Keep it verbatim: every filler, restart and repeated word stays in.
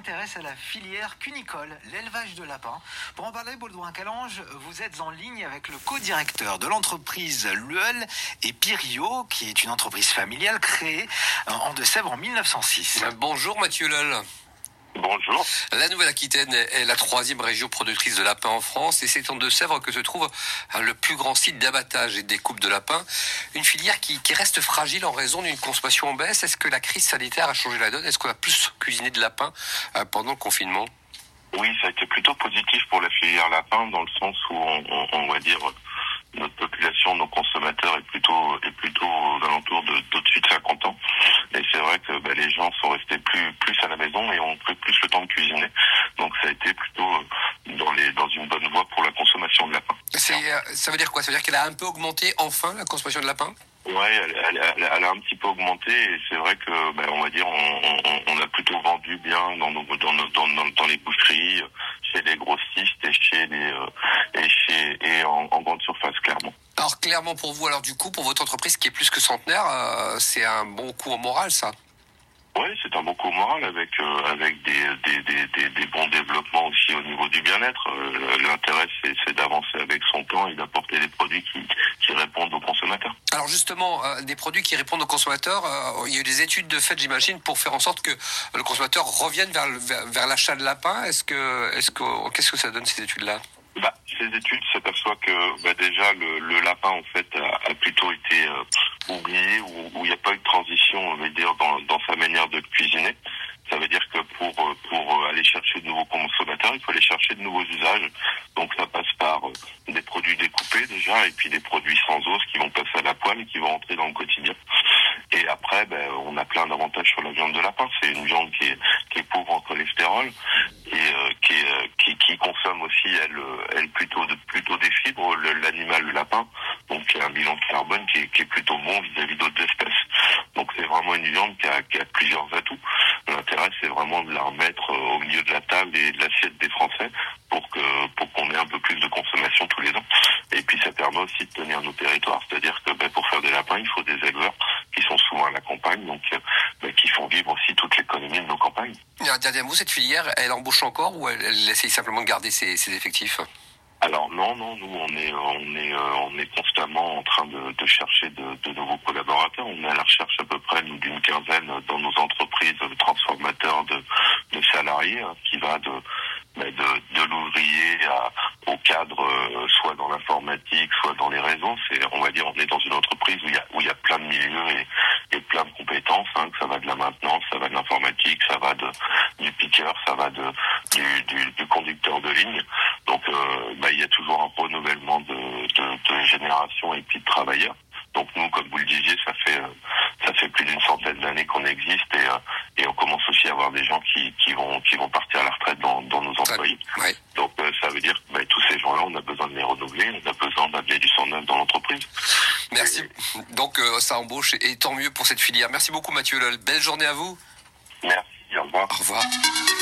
s'intéresse à la filière cunicole, l'élevage de lapins. Pour en parler, Baudouin Calange, vous êtes en ligne avec le co-directeur de l'entreprise Lueul et Pirio, qui est une entreprise familiale créée en Deux-Sèvres en mille neuf cent six. Bonjour Mathieu Lueul. Bonjour. La Nouvelle-Aquitaine est la troisième région productrice de lapins en France et c'est en Deux-Sèvres que se trouve le plus grand site d'abattage et de découpe de lapins. Une filière qui, qui reste fragile en raison d'une consommation en baisse. Est-ce que la crise sanitaire a changé la donne? Est-ce qu'on a plus cuisiné de lapins pendant le confinement? Oui, ça a été plutôt positif pour la filière lapin dans le sens où on, on, on va dire notre population, nos consommateurs est plutôt est plutôt aux alentours de d'au-dessus de cinquante ans. Et c'est vrai que bah, les gens sont restés plus plus à la maison et ont pris plus le temps de cuisiner. Donc ça a été plutôt dans les dans une bonne voie pour la consommation de lapin. C'est, ça veut dire quoi? Ça veut dire qu'elle a un peu augmenté enfin la consommation de lapin? Ouais, elle, elle, elle, elle a un petit peu augmenté et c'est vrai que ben, on va dire on, on, on a plutôt vendu bien dans nos dans nos, dans, dans, dans les boucheries, chez les grossistes et chez les euh, et chez et en, en grande surface clairement. Alors clairement pour vous, alors du coup pour votre entreprise qui est plus que centenaire, euh, c'est un bon coup au moral ça? Oui, c'est un bon coup moral avec euh, avec des, des, des, des, des bons développements aussi au niveau du bien-être. Euh, l'intérêt, c'est, c'est d'avancer avec son temps et d'apporter des produits qui, qui répondent aux consommateurs. Alors justement, euh, des produits qui répondent aux consommateurs, euh, il y a eu des études de fait, j'imagine, pour faire en sorte que le consommateur revienne vers, le, vers, vers l'achat de lapins. Est-ce que, est-ce que, qu'est-ce que ça donne ces études-là? Bah, ces études s'aperçoivent que bah, déjà le, le lapin en fait a, a plutôt été euh, oublié ou où il n'y a pas eu de transition, on va dire, dans, dans sa manière de cuisiner. Ça veut dire que pour pour aller chercher de nouveaux consommateurs, il faut aller chercher de nouveaux usages. Donc ça passe par des produits découpés déjà et puis des produits sans os qui vont passer à la poêle et qui vont rentrer dans le quotidien. Et après, ben, on a plein d'avantages sur la viande de lapin. C'est une viande qui est, qui est pauvre en cholestérol et euh, qui, est, euh, qui qui consomme aussi elle elle plutôt de plutôt des fibres, le, l'animal le lapin. Donc qui a un bilan de carbone qui est, qui est plutôt bon vis-à-vis d'autres espèces. Donc c'est vraiment une viande qui a, qui a plusieurs atouts. L'intérêt, c'est vraiment de la remettre au milieu de la table et de l'assiette des Français pour que pour qu'on ait un peu plus de consommation tous les ans. Et puis ça permet aussi de tenir nos territoires. C'est-à-dire que ben, pour faire des lapins, il faut des éleveurs qui sont souvent à la campagne, donc ben, qui font vivre aussi toute l'économie de nos campagnes. Un dernier mot, cette filière, elle embauche encore ou elle, elle essaye simplement de garder ses, ses effectifs? Alors non, non, nous on est on est euh, on est constamment en train de, de chercher de, de nouveaux collaborateurs. On est à la recherche à peu près nous, d'une quinzaine dans nos entreprises de transformateurs de, de salariés, hein, qui va de de, de l'ouvrier à, au cadre, euh, soit dans l'informatique, soit dans les réseaux. C'est, on va dire, on est dans une entreprise où il y a où il y a plein de milieux et, et plein de compétences. Hein, que ça va de la maintenance, ça va de l'informatique, ça va de du piqueur, ça va de du, du, du conducteur de ligne. Donc euh, bah, il y a toujours un renouvellement de, de, de génération et puis de travailleurs. Donc nous, comme vous le disiez, ça fait euh, ça fait plus d'une centaine d'années qu'on existe et, euh, et on commence aussi à avoir des gens qui, qui vont qui vont partir à la retraite dans, dans nos employés. Ouais. Donc euh, ça veut dire que bah, tous ces gens-là, on a besoin de les renouveler, on a besoin d'amener du sang neuf dans l'entreprise. Merci. Et... Donc euh, ça embauche et tant mieux pour cette filière. Merci beaucoup Mathieu Lueul. Belle journée à vous. Merci, au revoir. Au revoir.